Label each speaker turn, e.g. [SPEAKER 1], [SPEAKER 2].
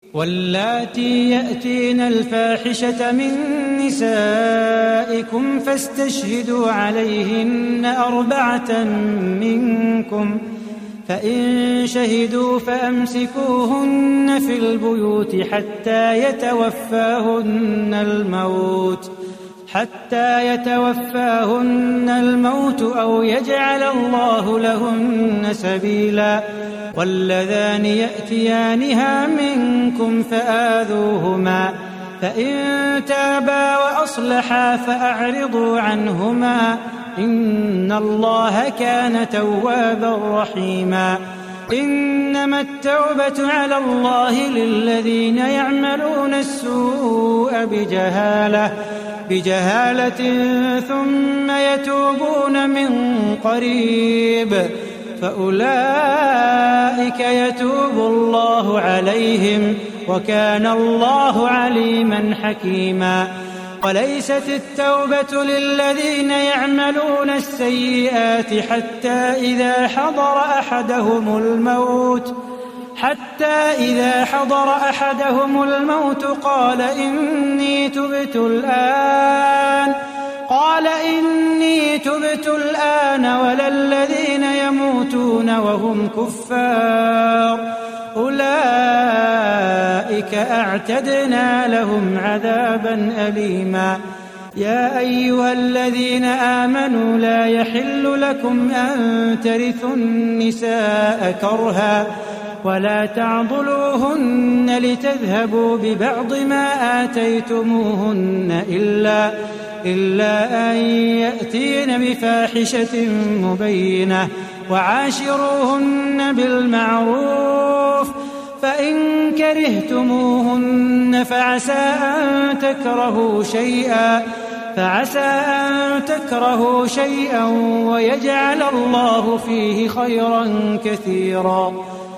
[SPEAKER 1] واللاتي يأتين الفاحشة من نسائكم فاستشهدوا عليهن 4 منكم، فإن شهدوا فأمسكوهن في البيوت حتى يتوفاهن الموت أو يجعل الله لهن سبيلا. واللذان يأتيانها منكم فآذوهما، فإن تابا وأصلحا فأعرضوا عنهما، إن الله كان توابا رحيما. إنما التوبة على الله للذين يعملون السوء بجهالة ثم يتوبون من قريب فأولئك يتوب الله عليهم، وكان الله عليما حكيما. وليست التوبة للذين يعملون السيئات حتى إذا حضر أحدهم الموت قال إني تبت الآن ولا الذين يموتون وهم كفار أولئك أعتدنا لهم عذابا أليما. يا أيها الذين آمنوا لا يحل لكم أن ترثوا النساء كرها ولا تعضلوهن لتذهبوا ببعض ما آتيتموهن إلا أن يأتين بفاحشة مبينة، وعاشروهن بالمعروف، فإن كرهتموهن فعسى أن تكرهوا شيئا ويجعل الله فيه خيرا كثيرا.